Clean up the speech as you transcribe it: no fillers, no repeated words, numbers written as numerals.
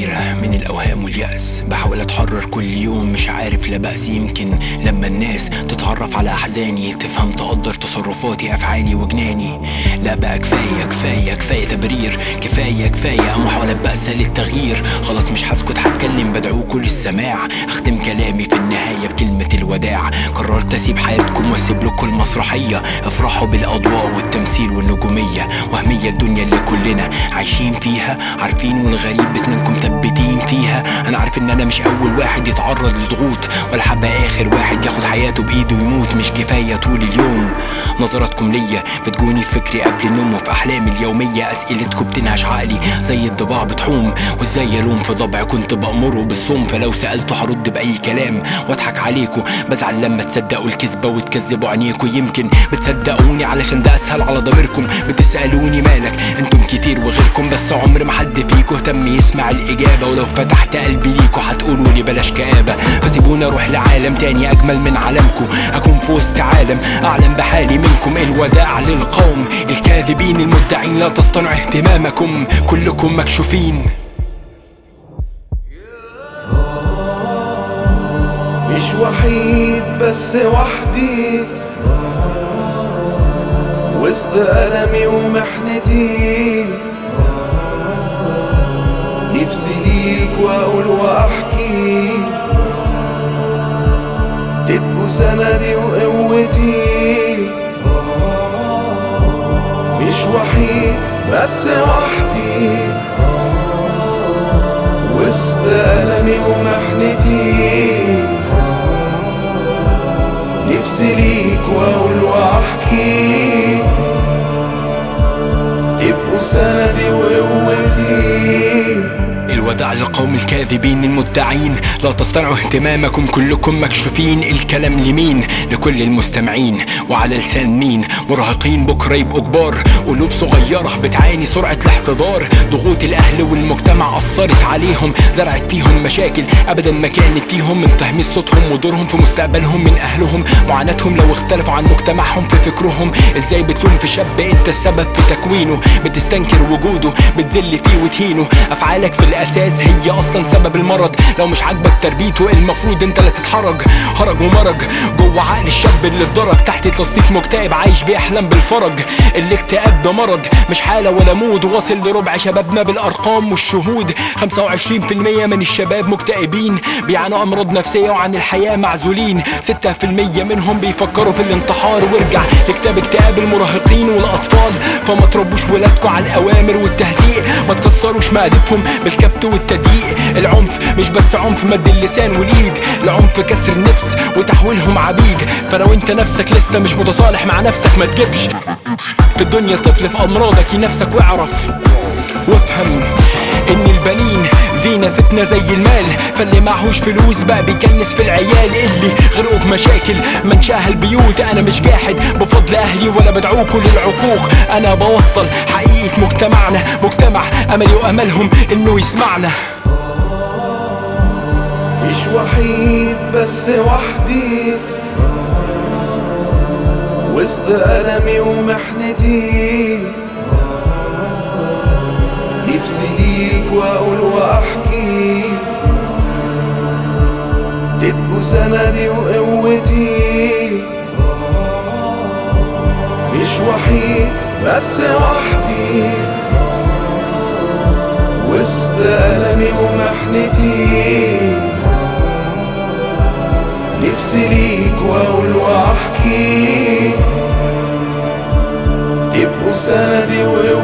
حيرة من الأوهام واليأس، بحاول أتحرر كل يوم مش عارف لا بأس. يمكن لما الناس تتعرف على أحزاني تفهم تقدر تصرفاتي أفعالي وجناني. لا بقى كفاية كفاية كفاية تبرير، كفاية كفاية محاولة بأسة للتغيير. خلاص مش هسكت هتكلم بدعوكوا للسماع. أختم كلامي في النهاية بكلمة الوداع. قررت أسيب حياتكم وأسيب لكم المسرحية. افرحوا بالأضواء والتمثيل والنجومية. وهمية الدنيا اللي كلنا عايشين فيها، عارفين والغريب بسنينكم ثبتين فيها. أنا عارف إن أنا مش أول واحد يتعرض لضغوط، ولا حابة آخر واحد ياخد حياته بإيده ويموت. مش كفاية طول اليوم نظراتكم ليا بتجوني في فكري قبل النوم وفي أحلامي اليومية. أسئلتكم بتنهش عقلي زي الضباع بتحوم، وإزاي ألوم في ضبع كنت بأمره بالصوم. فلو سألته هرد بأي كلام واضحك عليكم. بزعل لما تصدقوا الكذبة وتكذبوا عينيكوا. يمكن بتصدقوني علشان ده أسهل على ضميركم. بتسألوني مالك انتم كتير وغيركم، بس عمر ما حد فيكم اهتم يسمع الإجابة. ولو فتحت قلبي ليكوا هتقولولي بلاش كآبة. فسيبوني أروح لعالم تاني أجمل من عالمكم، أكون في وسط عالم أعلم بحالي منكم. الوداع للقوم الكاذبين المدعين، لا تصطنع اهتمامكم كلكم مكشوفين. مش وحيد بس وحدي وسط ألمي ومحنتي. نفسي ليك وأقول وأحكي، تبقوا سندي وقوتي. مش وحيد بس وحدي وسط ألمي ومحنتي. نفسي ليك وأقول وأحكي، تبقوا سندي وقوتي. الوداع للقوم الكاذبين المدعين، لا تصطنعوا اهتمامكم كلكم مكشوفين. الكلام لمين؟ لكل المستمعين. وعلى لسان مين؟ مراهقين بكرة يبقوا كبار. قلوب صغيرة بتعاني سرعة الاحتضار. ضغوط الأهل والمجتمع أثرت عليهم، زرعت فيهم مشاكل أبدا ما كانت فيهم. من تهميش صوتهم ودورهم في مستقبلهم من أهلهم. معاناتهم لو اختلفوا عن مجتمعهم في فكرهم. ازاي بتلوم في شاب انت السبب في تكوينه؟ بتستنكر وجوده بتذل فيه وتهينه. أفعالك في الأساس هي أصلا سبب المرض. لو مش عاجبك تربيته المفروض انت لا تتحرج. هرج ومرج جوه عقل الشاب اللي اتدرج تحت تصنيف مكتئب عايش بيحلم بالفرج. الاكتئاب ده مرض مش حالة ولا مود، واصل لربع شبابنا بالأرقام والشهود. 25% من الشباب مكتئبين بيعانوا أمراض نفسية وعن الحياة معزولين. 6% منهم بيفكروا في الانتحار. وارجع لكتاب اكتئاب المراهقين والأطفال. فما تربوش ولادكوا على الأوامر والتهزيء، ما تكسروش مقادبهم بالكبت والتضييق. العنف مش بس عنف مد اللسان والإيد، العنف كسر النفس وتحويلهم عبيد. فلو انت نفسك لسه مش متصالح مع نفسك ما تجيبش في الدنيا طفل في أمراضك ينفسك. واعرف وافهم ان البنين زينة فتنة زي المال. فاللي معهوش فلوس بقى بيكنس في العيال اللي غرقوا بمشاكل منشاها البيوت. انا مش جاحد بفضل اهلي ولا بدعوكوا للعقوق، انا بوصل حقيقة مجتمعنا. مجتمع املي واملهم انه يسمعنا. مش وحيد بس وحدي وسط ألمي ومحنتي. نفسي ليك وأقول وأحكي، تبقوا سندي وقوتي. مش وحيد بس وحدي وسط ألمي ومحنتي. نفسي ليك وأقول وأحكي، تبقوا سندي وقوتي.